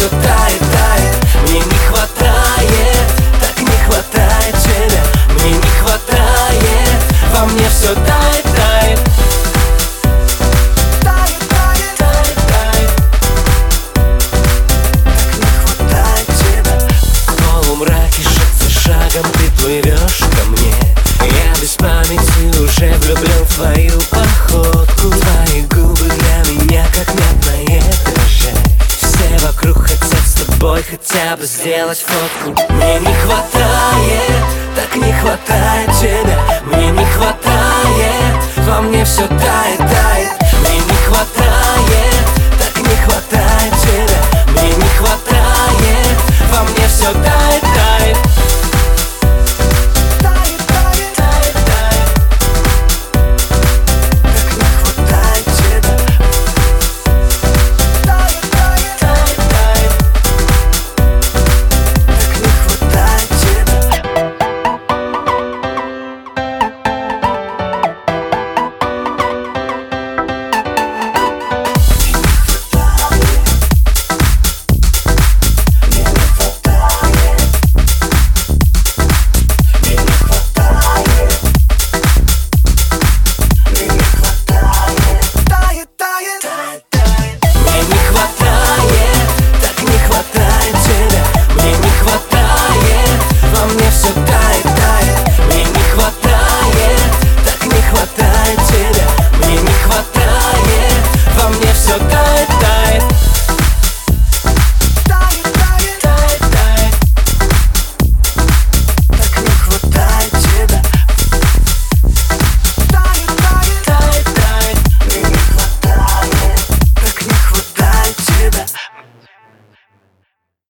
все тает, тает. Мне не хватает, так не хватает тебя. Мне не хватает, во мне все тает, тает. Шагом ты плывешь ко мне, я без памяти уже влюблен в твою походку. Твои губы для меня как мед на этаже. Все вокруг хотят с тобой хотя бы сделать фотку. Мне не хватает, так не хватает тебя. Мне не хватает, во мне все тает.